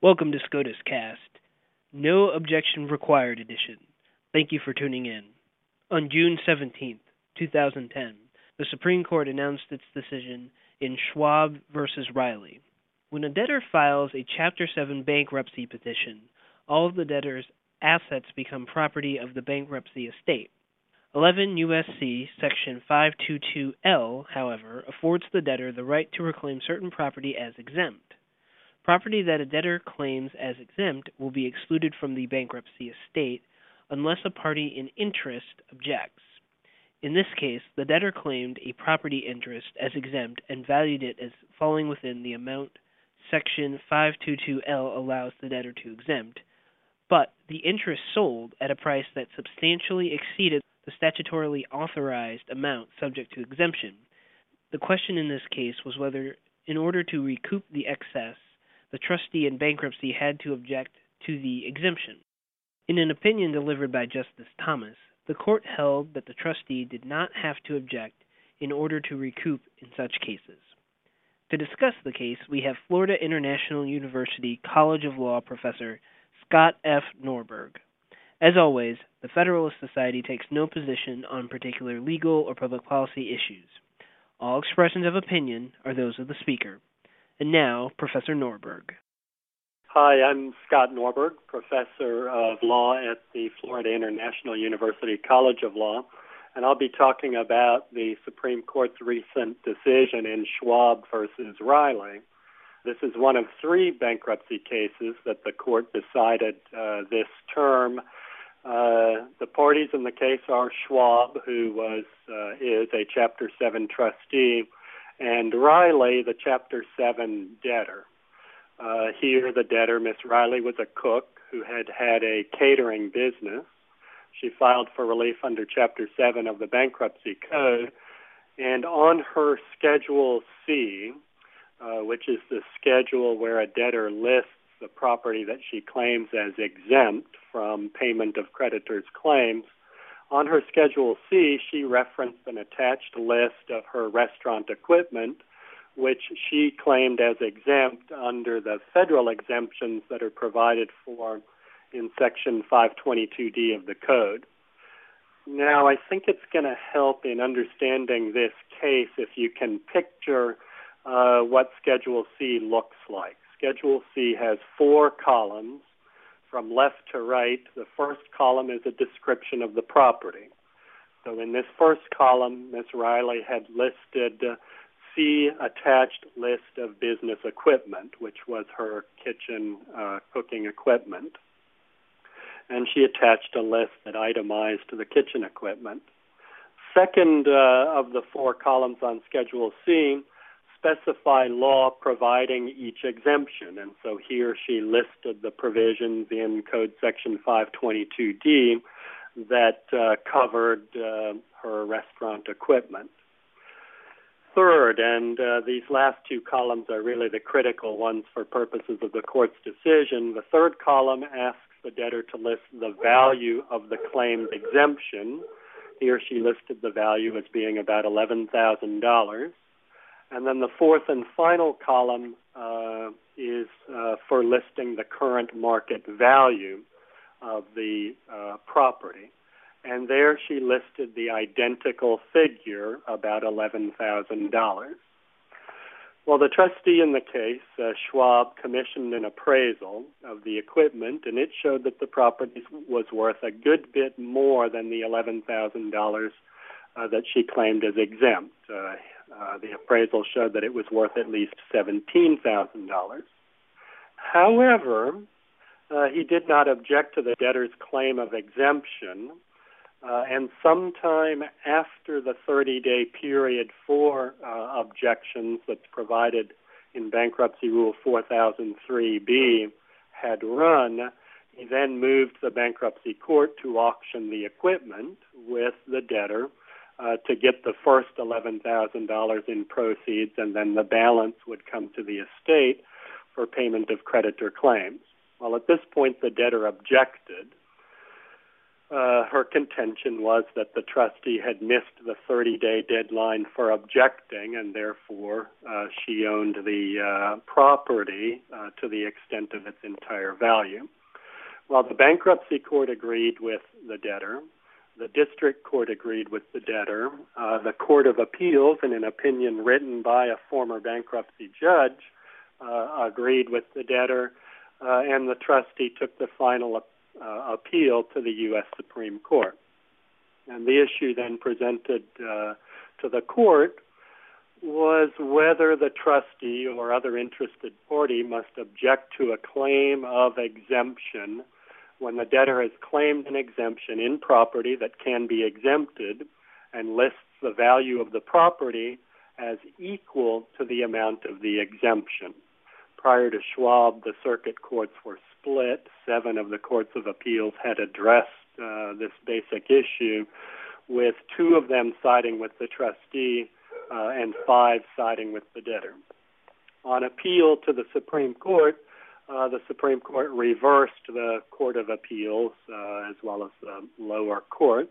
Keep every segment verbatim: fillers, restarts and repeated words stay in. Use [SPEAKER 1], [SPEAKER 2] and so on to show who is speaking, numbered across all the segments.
[SPEAKER 1] Welcome to SCOTUS Cast, No Objection Required edition. Thank you for tuning in. On June seventeenth, twenty ten, the Supreme Court announced its decision in Schwab versus Riley. When a debtor files a Chapter seven bankruptcy petition, all of the debtor's assets become property of the bankruptcy estate. eleven U S C Section five twenty-two L, however, affords the debtor the right to reclaim certain property as exempt. Property that a debtor claims as exempt will be excluded from the bankruptcy estate unless a party in interest objects. In this case, the debtor claimed a property interest as exempt and valued it as falling within the amount Section five twenty-two L allows the debtor to exempt, but the interest sold at a price that substantially exceeded the statutorily authorized amount subject to exemption. The question in this case was whether, in order to recoup the excess, the trustee in bankruptcy had to object to the exemption. In an opinion delivered by Justice Thomas, the court held that the trustee did not have to object in order to recoup in such cases. To discuss the case, we have Florida International University College of Law professor Scott F. Norberg. As always, the Federalist Society takes no position on particular legal or public policy issues. All expressions of opinion are those of the speaker. And now, Professor Norberg.
[SPEAKER 2] Hi, I'm Scott Norberg, Professor of Law at the Florida International University College of Law, and I'll be talking about the Supreme Court's recent decision in Schwab versus Riley. This is one of three bankruptcy cases that the court decided uh, this term. Uh, the parties in the case are Schwab, who was uh, is a Chapter seven trustee, and Riley, the Chapter seven debtor. Uh, here, the debtor, Miss Riley, was a cook who had had a catering business. She filed for relief under Chapter seven of the Bankruptcy Code, and on her Schedule C, uh, which is the schedule where a debtor lists the property that she claims as exempt from payment of creditors' claims, on her Schedule C, she referenced an attached list of her restaurant equipment, which she claimed as exempt under the federal exemptions that are provided for in Section five twenty-two D of the Code. Now, I think it's going to help in understanding this case if you can picture uh, what Schedule C looks like. Schedule C has four columns. From left to right, the first column is a description of the property. So in this first column, Miss Riley had listed uh, C, attached list of business equipment, which was her kitchen uh, cooking equipment. And she attached a list that itemized the kitchen equipment. Second uh, of the four columns on Schedule C specify law providing each exemption. And so here she listed the provisions in Code Section five twenty-two D that uh, covered uh, her restaurant equipment. Third, and uh, these last two columns are really the critical ones for purposes of the court's decision, the third column asks the debtor to list the value of the claimed exemption. Here she listed the value as being about eleven thousand dollars. And then the fourth and final column uh, is uh, for listing the current market value of the uh, property. And there she listed the identical figure, about eleven thousand dollars. Well, the trustee in the case, uh, Schwab, commissioned an appraisal of the equipment, and it showed that the property was worth a good bit more than the eleven thousand dollars uh, that she claimed as exempt. Uh, Uh, the appraisal showed that it was worth at least seventeen thousand dollars. However, uh, he did not object to the debtor's claim of exemption, uh, and sometime after the thirty-day period for uh, objections that's provided in Bankruptcy Rule four thousand three B had run, he then moved the bankruptcy court to auction the equipment with the debtor Uh, to get the first eleven thousand dollars in proceeds, and then the balance would come to the estate for payment of creditor claims. Well, at this point, the debtor objected. Uh, her contention was that the trustee had missed the thirty-day deadline for objecting, and therefore uh, she owned the uh, property uh, to the extent of its entire value. While the bankruptcy court agreed with the debtor, the district court agreed with the debtor, uh, the Court of Appeals, in an opinion written by a former bankruptcy judge, uh, agreed with the debtor, uh, and the trustee took the final uh, appeal to the U S Supreme Court. And the issue then presented uh, to the court was whether the trustee or other interested party must object to a claim of exemption when the debtor has claimed an exemption in property that can be exempted and lists the value of the property as equal to the amount of the exemption. Prior to Schwab, the circuit courts were split. Seven of the courts of appeals had addressed uh, this basic issue, with two of them siding with the trustee uh, and five siding with the debtor. On appeal to the Supreme Court, Uh, the Supreme Court reversed the Court of Appeals uh, as well as the lower courts.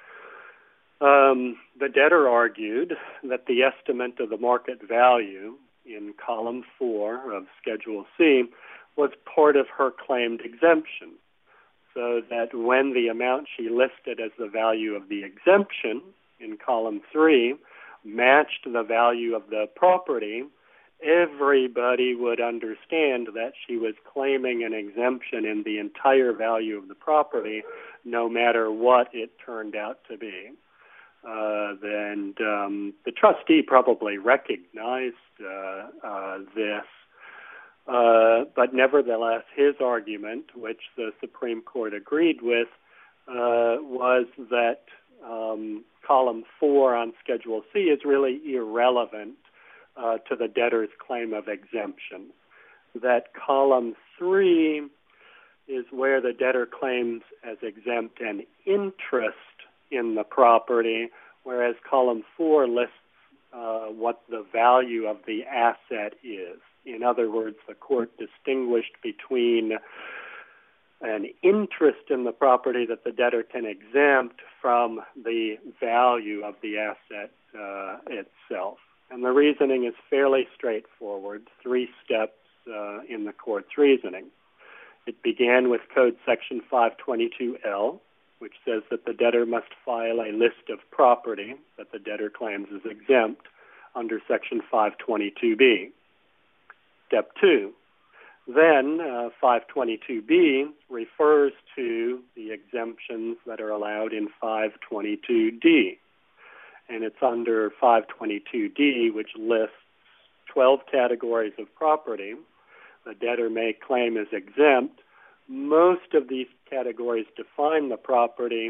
[SPEAKER 2] Um, the debtor argued that the estimate of the market value in column four of Schedule C was part of her claimed exemption, so that when the amount she listed as the value of the exemption in column three matched the value of the property, everybody would understand that she was claiming an exemption in the entire value of the property, no matter what it turned out to be. Uh, and um, the trustee probably recognized uh, uh, this, uh, but nevertheless, his argument, which the Supreme Court agreed with, uh, was that um, column four on Schedule C is really irrelevant Uh, to the debtor's claim of exemption. That column three is where the debtor claims as exempt an interest in the property, whereas column four lists uh, what the value of the asset is. In other words, the court distinguished between an interest in the property that the debtor can exempt from the value of the asset uh, itself. And the reasoning is fairly straightforward, three steps uh, in the court's reasoning. It began with Code Section five twenty-two L, which says that the debtor must file a list of property that the debtor claims is exempt under Section five twenty-two B. Step two. Then uh, five twenty-two B refers to the exemptions that are allowed in five twenty-two D. And it's under five twenty-two D, which lists twelve categories of property the debtor may claim as exempt. Most of these categories define the property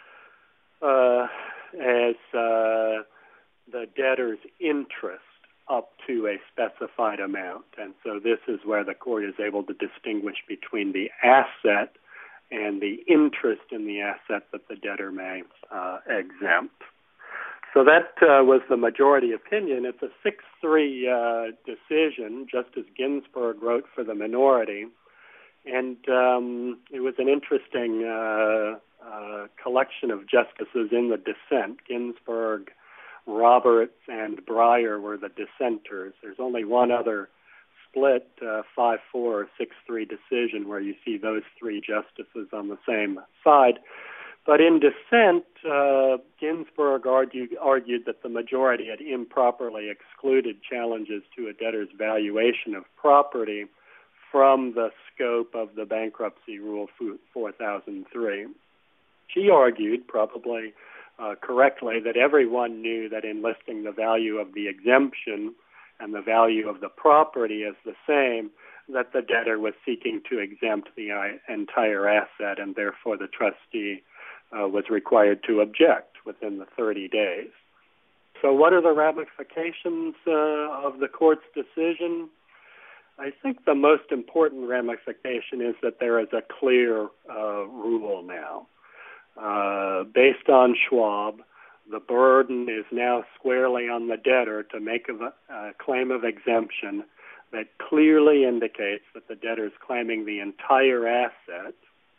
[SPEAKER 2] uh, as uh, the debtor's interest up to a specified amount. And so this is where the court is able to distinguish between the asset and the interest in the asset that the debtor may uh, exempt. So that uh, was the majority opinion. It's a six three uh, decision. Justice Ginsburg wrote for the minority. And um, it was an interesting uh, uh, collection of justices in the dissent. Ginsburg, Roberts, and Breyer were the dissenters. There's only one other split, uh, five four or six three decision where you see those three justices on the same side. But in dissent, uh, Ginsburg argued, argued that the majority had improperly excluded challenges to a debtor's valuation of property from the scope of the Bankruptcy Rule four thousand three. She argued, probably uh, correctly, that everyone knew that in listing the value of the exemption and the value of the property as the same, that the debtor was seeking to exempt the entire asset, and therefore the trustee Uh, was required to object within the thirty days. So what are the ramifications uh, of the court's decision? I think the most important ramification is that there is a clear uh, rule now. Uh, based on Schwab, the burden is now squarely on the debtor to make a, a claim of exemption that clearly indicates that the debtor is claiming the entire asset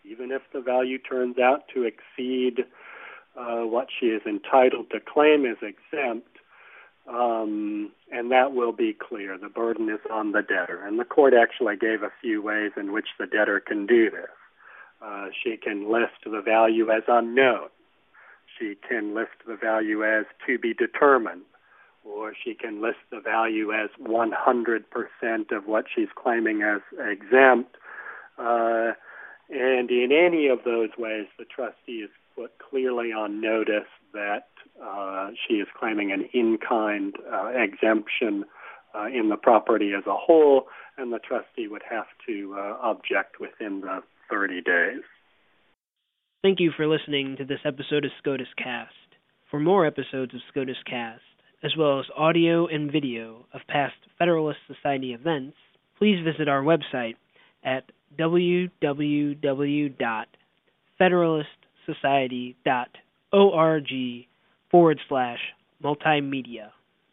[SPEAKER 2] even if the value turns out to exceed uh, what she is entitled to claim as exempt, um, and that will be clear. The burden is on the debtor. And the court actually gave a few ways in which the debtor can do this. Uh, she can list the value as unknown. She can list the value as to be determined, or she can list the value as one hundred percent of what she's claiming as exempt. Uh, and in any of those ways, the trustee is put clearly on notice that uh, she is claiming an in-kind uh, exemption uh, in the property as a whole, and the trustee would have to uh, object within the thirty days.
[SPEAKER 1] Thank you for listening to this episode of SCOTUS Cast. For more episodes of SCOTUS Cast, as well as audio and video of past Federalist Society events, please visit our website at www.federalistsociety.org forward slash multimedia.